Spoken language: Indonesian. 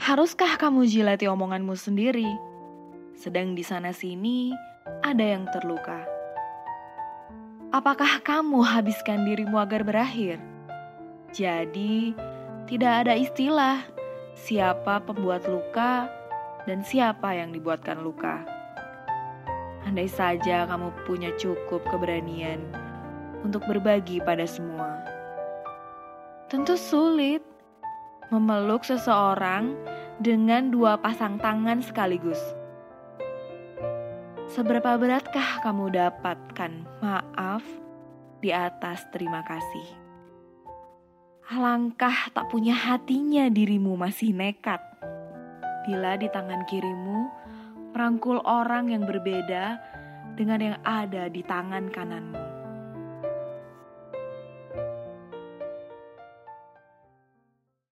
Haruskah kamu jilati omonganmu sendiri? Sedang di sana-sini ada yang terluka. Apakah kamu habiskan dirimu agar berakhir? Jadi, tidak ada istilah siapa pembuat luka dan siapa yang dibuatkan luka. Andai saja kamu punya cukup keberanian untuk berbagi pada semua. Tentu sulit memeluk seseorang dengan dua pasang tangan sekaligus. Seberapa beratkah kamu dapatkan maaf di atas terima kasih? Alangkah tak punya hatinya dirimu masih nekat bila di tangan kirimu merangkul orang yang berbeda dengan yang ada di tangan kananmu.